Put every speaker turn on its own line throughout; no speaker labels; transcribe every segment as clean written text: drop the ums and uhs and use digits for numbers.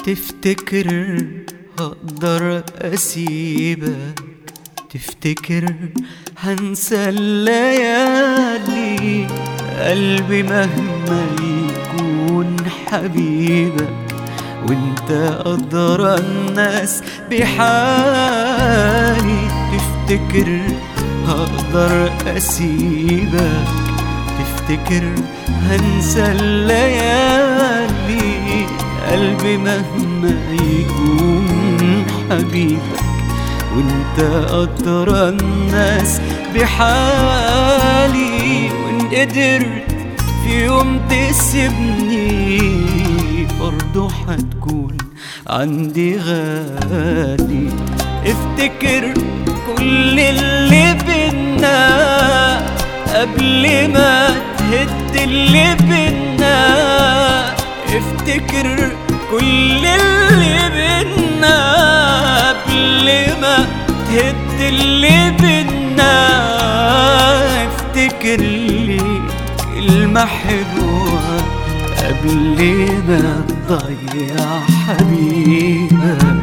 تفتكر هقدر أسيبك؟ تفتكر هنسى الليالي؟ قلبي مهما يكون حبيبك، وانت أدرى الناس بحالي. تفتكر هقدر أسيبك؟ تفتكر هنسى الليالي؟ قلبي مهما يكون حبيبك، وانت أدرى الناس بحالي. وان قدرت في يوم تسيبني برضو حتكون عندي غالي. افتكر كل اللي بينا قبل ما تهد اللي بينا. افتكر كل اللي بينا قبل ما تهد اللي بينا. افتكر لي كلمة حلوة قبل ما تضيع حبيبك.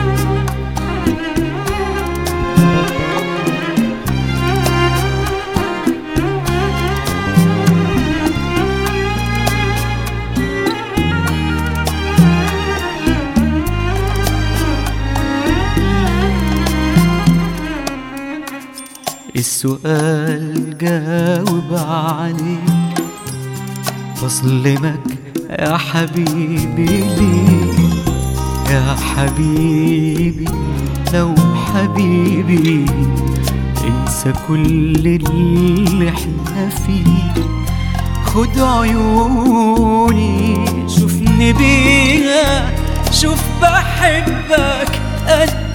السؤال جاوب عليه، بظلمك يا حبيبي ليه؟ يا حبيبي لو حبيبي انسى كل اللي احنا فيه. خد عيوني شوفني بيها، شوف بحبك قد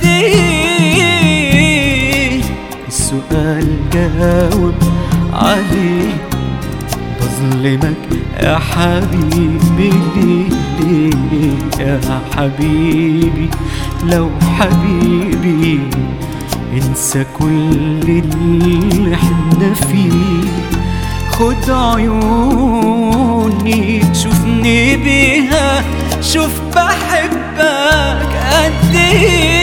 ايه. السؤال جاوب عليه، بظلمك يا حبيبي ليه؟ يا حبيبي لو حبيبي انسى كل اللي احنا فيه. خد عيوني شوفني بيها، شوف بحبك قد ايه.